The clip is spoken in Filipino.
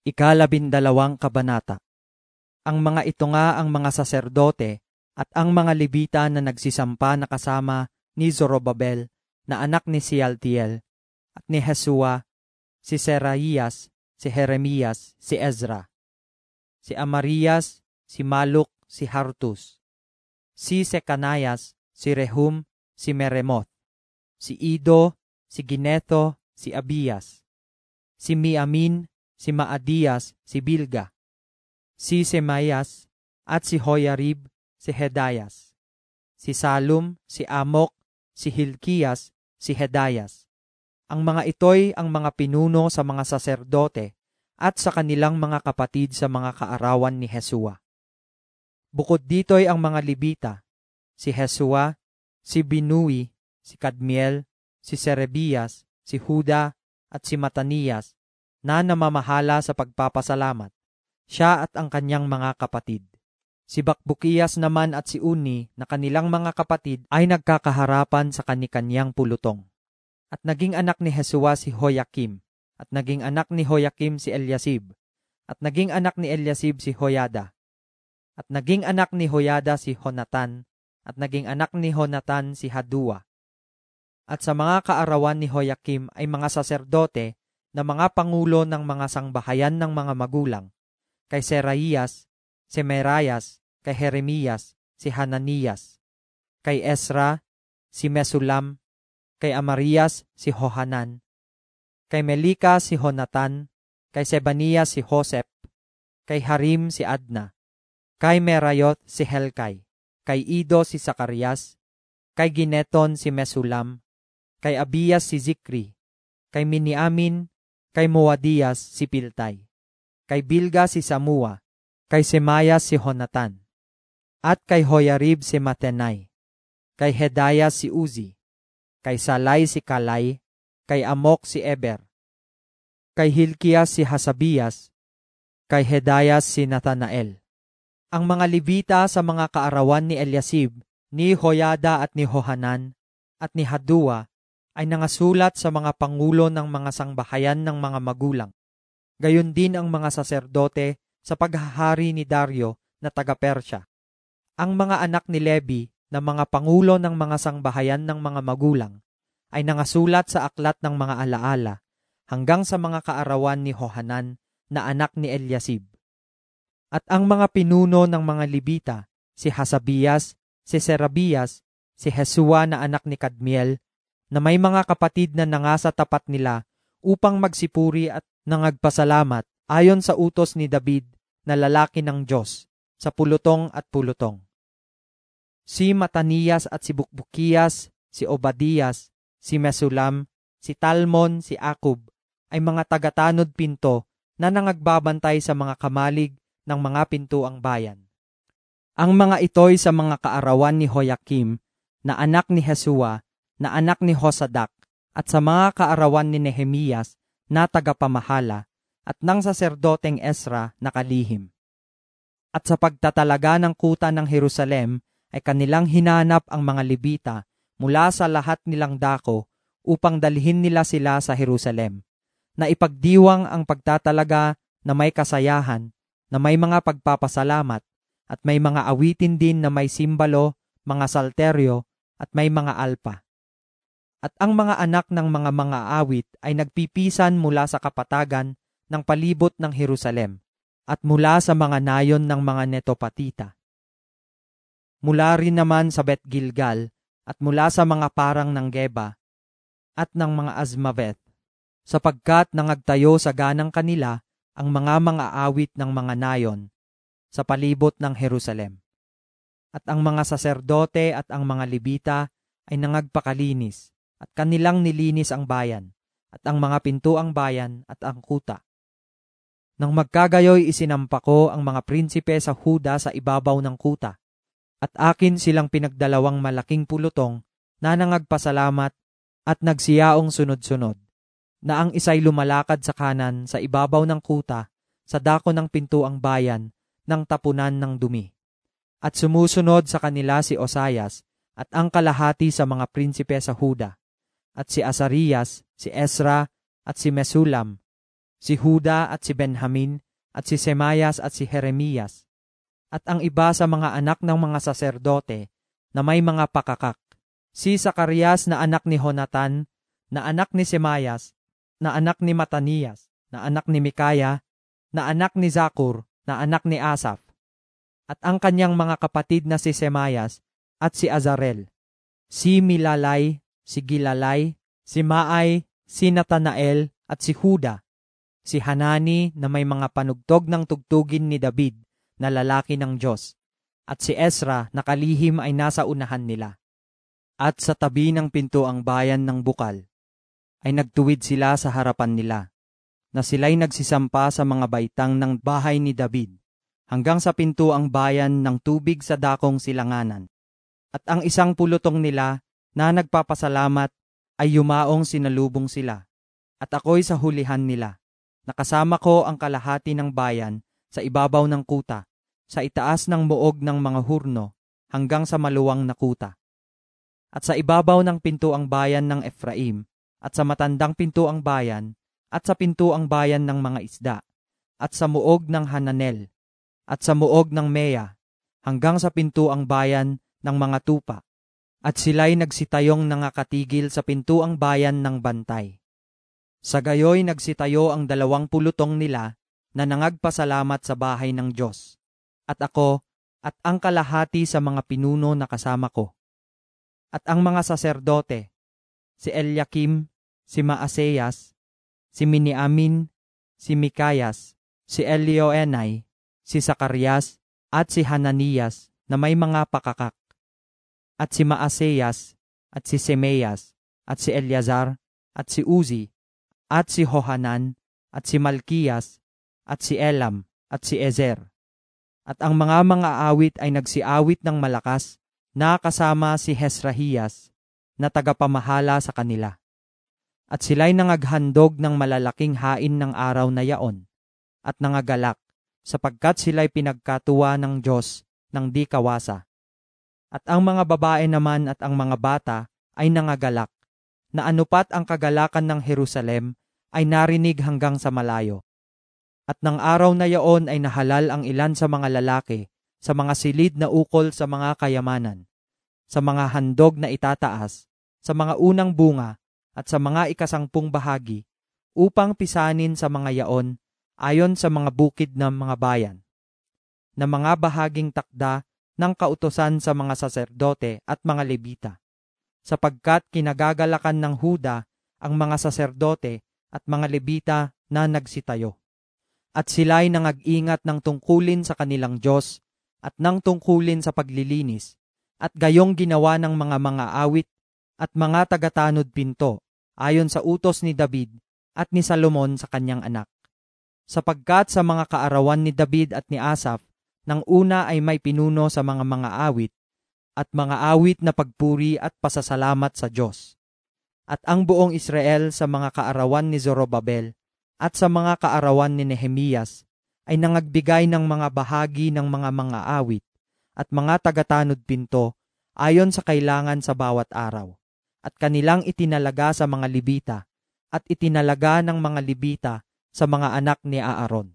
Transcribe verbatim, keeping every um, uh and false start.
Ikalabindalawang kabanata. Ang mga ito nga ang mga saserdote at ang mga Levita na nagsisampa na kasama ni Zorobabel na anak ni Sealtiel at ni Jesua, si Seraías, si Jeremias, si Ezra, si Amarias, si Maluk, si Hartus, si Secanayas, si Rehum, si Meremoth, si Ido, si Gineto, si Abías, si Miamin, si Maadías, si Bilga, si Semayas, at si Hoyarib, si Hedayas, si Salum, si Amok, si Hilkias, si Hedayas. Ang mga ito'y ang mga pinuno sa mga saserdote at sa kanilang mga kapatid sa mga kaarawan ni Jesua. Bukod dito'y ang mga Levita, si Jesua, si Binui, si Kadmiel, si Serebias, si Huda, at si Matanias, na namamahala sa pagpapasalamat, siya at ang kanyang mga kapatid. Si Bakbukias naman at si Uni na kanilang mga kapatid ay nagkakaharapan sa kanikanyang pulutong. At naging anak ni Jesua si Hoyakim, at naging anak ni Hoyakim si Eliasib, at naging anak ni Eliasib si Hoyada, at naging anak ni Hoyada si Honatan, at naging anak ni Honatan si Hadua. At sa mga kaarawan ni Hoyakim ay mga saserdote na mga pangulo ng mga sangbahayan ng mga magulang, kay Seraías, si Merayas, kay Jeremias, si Hananias, kay Ezra, si Mesulam, kay Amarias, si Hohanan, kay Melika, si Honatan, kay Sebanias, si Josep, kay Harim, si Adna, kay Merayot, si Helkay, kay Ido, si Zacarias, kay Gineton, si Mesulam, kay Abías, si Zikri, kay Miniamin, kay Moadias, si Piltay, kay Bilga, si Samua, kay Semayas, si Honatan, at kay Hoyarib, si Matenay, kay Hedayas, si Uzi, kay Salay, si Kalay, kay Amok, si Eber, kay Hilkias, si Hasabias, kay Hedayas, si Nathanael. Ang mga Levita sa mga kaarawan ni Eliasib, ni Hoyada at ni Hohanan, at ni Hadua, ay nangasulat sa mga pangulo ng mga sangbahayan ng mga magulang. Gayon din ang mga saserdote sa paghahari ni Dario na taga-Persya. Ang mga anak ni Levi na mga pangulo ng mga sangbahayan ng mga magulang ay nangasulat sa aklat ng mga alaala hanggang sa mga kaarawan ni Hohanan na anak ni Eliasib. At ang mga pinuno ng mga Levita, si Hasabias, si Serabias, si Jesua na anak ni Kadmiel, na may mga kapatid na nangasa tapat nila upang magsipuri at nangagpasalamat ayon sa utos ni David na lalaki ng Diyos sa pulutong at pulutong. Si Matanias at si Bukbukias, si Obadias, si Mesulam, si Talmon, si Akub ay mga tagatanod pinto na nangagbabantay sa mga kamalig ng mga pintuang bayan. Ang mga ito'y sa mga kaarawan ni Hoyakim na anak ni Jesua na anak ni Josadak, at sa mga kaarawan ni Nehemias na tagapamahala, at ng saserdoteng Ezra na kalihim. At sa pagtatalaga ng kuta ng Jerusalem, ay kanilang hinanap ang mga Levita mula sa lahat nilang dako upang dalhin nila sila sa Jerusalem, na ipagdiwang ang pagtatalaga na may kasayahan, na may mga pagpapasalamat, at may mga awitin din na may simbalo, mga salteryo, at may mga alpa. At ang mga anak ng mga mga awit ay nagpipisan mula sa kapatagan ng palibot ng Jerusalem at mula sa mga nayon ng mga Netopatita. Mula rin naman sa Bet Gilgal at mula sa mga parang ng Geba at ng mga Azmavet, sapagkat nangagtayo sa ganang kanila ang mga mga awit ng mga nayon sa palibot ng Jerusalem. At ang mga saserdote at ang mga Levita ay nangagpakalinis, at kanilang nilinis ang bayan, at ang mga pintuang bayan at ang kuta. Nang magkagayoy isinampa ko ang mga prinsipe sa Huda sa ibabaw ng kuta, at akin silang pinagdalawang malaking pulutong na nangagpasalamat at nagsiyaong sunod-sunod, na ang isa'y lumalakad sa kanan sa ibabaw ng kuta sa dako ng pintuang bayan ng tapunan ng dumi. At sumusunod sa kanila si Osayas at ang kalahati sa mga prinsipe sa Huda, at si Asarias, si Ezra, at si Mesulam, si Huda at si Benjamin, at si Semayas at si Jeremias, at ang iba sa mga anak ng mga saserdote na may mga pakakak, si Zacarias na anak ni Jonatan, na anak ni Semayas, na anak ni Matanias, na anak ni Mikaya, na anak ni Zakur, na anak ni Asaph, at ang kanyang mga kapatid na si Semayas at si Azarel, si Milalai, si Gilalai, si Maai, si Natanael at si Huda, si Hanani na may mga panugtog ng tugtugin ni David na lalaki ng Diyos, at si Ezra na kalihim ay nasa unahan nila. At sa tabi ng pinto ang bayan ng bukal, ay nagtuwid sila sa harapan nila, na sila'y nagsisampa sa mga baitang ng bahay ni David, hanggang sa pinto ang bayan ng tubig sa dakong silanganan. At ang isang pulutong nila na nagpapasalamat ay yumaong sinalubong sila, at ako'y sa hulihan nila. Nakasama ko ang kalahati ng bayan sa ibabaw ng kuta, sa itaas ng muog ng mga hurno, hanggang sa maluwang na kuta. At sa ibabaw ng pinto ang bayan ng Ephraim, at sa matandang pinto ang bayan, at sa pinto ang bayan ng mga isda, at sa muog ng Hananel, at sa muog ng Meya, hanggang sa pinto ang bayan ng mga tupa. At sila'y nagsitayong nangakatigil sa pinto ang bayan ng bantay. Sa gayoy nagsitayo ang dalawang pulutong nila na nangagpasalamat sa bahay ng Diyos, at ako at ang kalahati sa mga pinuno na kasama ko. At ang mga saserdote, si Eliakim, si Maaseyas, si Miniamin, si Mikayas, si Elioenai, si Zacarias, at si Hananias na may mga pakakak, at si Maaseyas, at si Semeyas, at si Eleazar, at si Uzi, at si Hohanan, at si Malkiyas, at si Elam, at si Ezer. At ang mga mga awit ay nagsiawit ng malakas na kasama si Hezrahiyas na tagapamahala sa kanila. At sila'y nangaghandog ng malalaking hain ng araw na yaon, at nangagalak, sapagkat sila'y pinagkatuwa ng Diyos ng di kawasa. At ang mga babae naman at ang mga bata ay nangagalak, na anupat ang kagalakan ng Jerusalem ay narinig hanggang sa malayo. At ng araw na yaon ay nahalal ang ilan sa mga lalaki sa mga silid na ukol sa mga kayamanan, sa mga handog na itataas, sa mga unang bunga, at sa mga ikasangpung bahagi, upang pisanin sa mga yaon ayon sa mga bukid ng mga bayan, na mga bahaging takda ng kautosan sa mga saserdote at mga Levita, sapagkat kinagagalakan ng Huda ang mga saserdote at mga Levita na nagsitayo. At sila'y nangag-ingat ng tungkulin sa kanilang Diyos at ng tungkulin sa paglilinis, at gayong ginawa ng mga mga awit at mga tagatanod pinto, ayon sa utos ni David at ni Salomon sa kanyang anak. Sapagkat sa mga kaarawan ni David at ni Asaph, nang una ay may pinuno sa mga mga awit, at mga awit na pagpuri at pasasalamat sa Diyos. At ang buong Israel sa mga kaarawan ni Zorobabel at sa mga kaarawan ni Nehemias ay nangagbigay ng mga bahagi ng mga mga awit at mga tagatanod pinto ayon sa kailangan sa bawat araw. At kanilang itinalaga sa mga Levita at itinalaga ng mga Levita sa mga anak ni Aaron.